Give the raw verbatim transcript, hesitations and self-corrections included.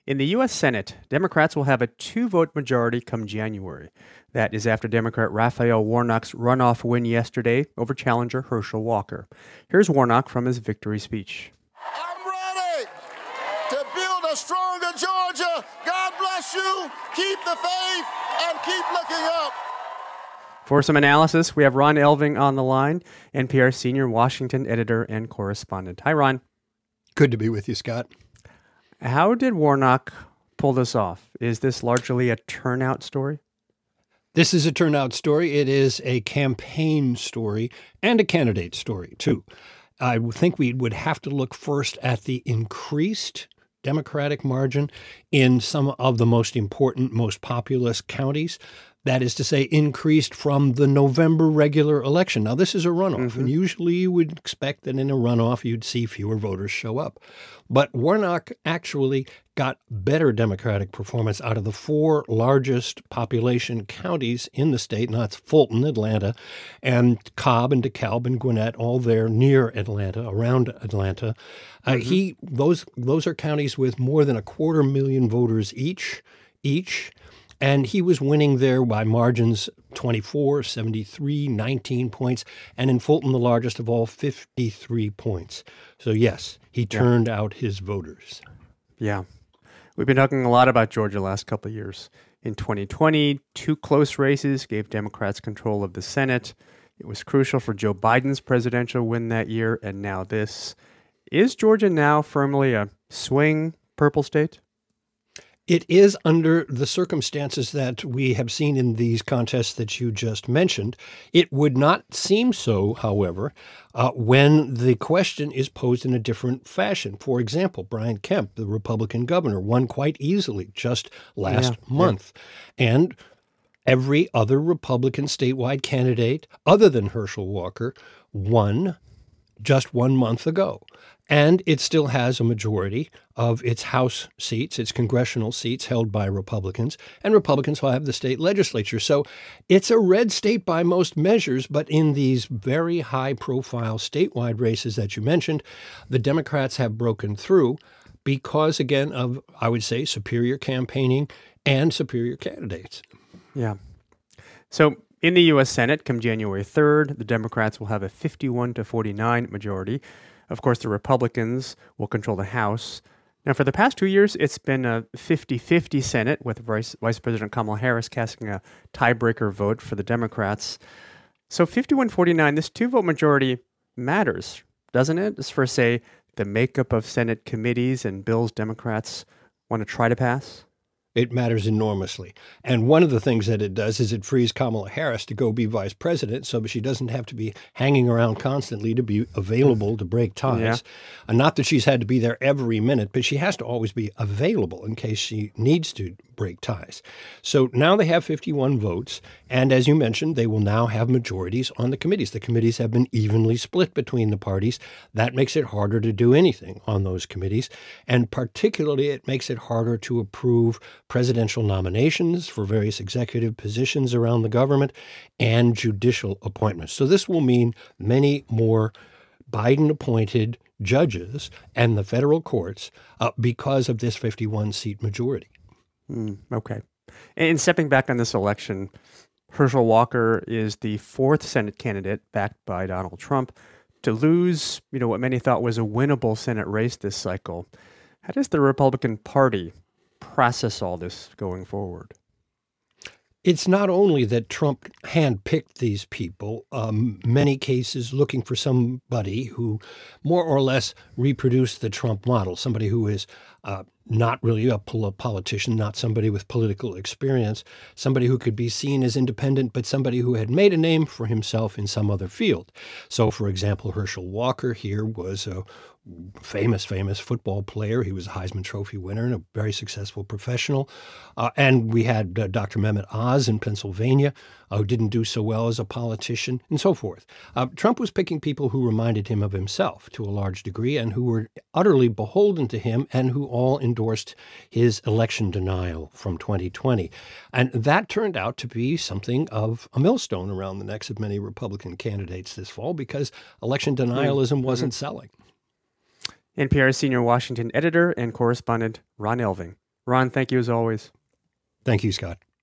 In the U S. Senate, Democrats will have a two-vote majority come January. That is after Democrat Raphael Warnock's runoff win yesterday over challenger Herschel Walker. Here's Warnock from his victory speech. I'm ready to build a stronger Georgia. God bless you. Keep the faith and keep looking up. For some analysis, we have Ron Elving on the line, N P R senior Washington editor and correspondent. Hi, Ron. Good to be with you, Scott. How did Warnock pull this off? Is this largely a turnout story? This is a turnout story. It is a campaign story and a candidate story, too. I think we would have to look first at the increased Democratic margin in some of the most important, most populous counties. That is to say, increased from the November regular election. Now, this is a runoff, mm-hmm. and usually you would expect that in a runoff you'd see fewer voters show up. But Warnock actually got better Democratic performance out of the four largest population counties in the state, and that's Fulton, Atlanta, and Cobb and DeKalb and Gwinnett, all there near Atlanta, around Atlanta. Uh, mm-hmm. He those those are counties with more than a quarter million voters each, each. And he was winning there by margins twenty-four, seventy-three, nineteen points, and in Fulton, the largest of all, fifty-three points. So, yes, he turned yeah. out his voters. Yeah. We've been talking a lot about Georgia the last couple of years. In twenty twenty, two close races gave Democrats control of the Senate. It was crucial for Joe Biden's presidential win that year, and now this. Is Georgia now firmly a swing purple state? It is under the circumstances that we have seen in these contests that you just mentioned. It would not seem so, however, uh, when the question is posed in a different fashion. For example, Brian Kemp, the Republican governor, won quite easily just last yeah, month. Yeah. And every other Republican statewide candidate, other than Herschel Walker, won just one month ago. And it still has a majority of its House seats, its congressional seats held by Republicans, and Republicans will have the state legislature. So it's a red state by most measures, but in these very high-profile statewide races that you mentioned, the Democrats have broken through because, again, of, I would say, superior campaigning and superior candidates. Yeah. So in the U S. Senate, come January third, the Democrats will have a fifty-one to forty-nine majority. Of course, the Republicans will control the House. Now, for the past two years, it's been a fifty-fifty Senate, with Vice, Vice President Kamala Harris casting a tiebreaker vote for the Democrats. So fifty-one forty-nine, this two-vote majority matters, doesn't it? As for, say, the makeup of Senate committees and bills Democrats want to try to pass? It matters enormously. And one of the things that it does is it frees Kamala Harris to go be vice president so she doesn't have to be hanging around constantly to be available to break ties. Yeah. And not that she's had to be there every minute, but she has to always be available in case she needs to break ties. So now they have fifty-one votes. And as you mentioned, they will now have majorities on the committees. The committees have been evenly split between the parties. That makes it harder to do anything on those committees. And particularly, it makes it harder to approve presidential nominations for various executive positions around the government and judicial appointments. So this will mean many more Biden-appointed judges and the federal courts uh, because of this fifty-one seat majority. Mm, okay. And stepping back on this election, Herschel Walker is the fourth Senate candidate backed by Donald Trump to lose, you know, what many thought was a winnable Senate race this cycle. How does the Republican Party process all this going forward? It's not only that Trump handpicked these people, um, many cases looking for somebody who more or less reproduced the Trump model, somebody who is uh, not really a politician, not somebody with political experience, somebody who could be seen as independent, but somebody who had made a name for himself in some other field. So, for example, Herschel Walker here was a famous, famous football player. He was a Heisman Trophy winner and a very successful professional. Uh, and we had uh, Doctor Mehmet Oz in Pennsylvania, uh, who didn't do so well as a politician, and so forth. Uh, Trump was picking people who reminded him of himself to a large degree and who were utterly beholden to him and who all endorsed his election denial from twenty twenty. And that turned out to be something of a millstone around the necks of many Republican candidates this fall because election denialism mm-hmm. wasn't selling. N P R senior Washington editor and correspondent Ron Elving. Ron, thank you as always. Thank you, Scott.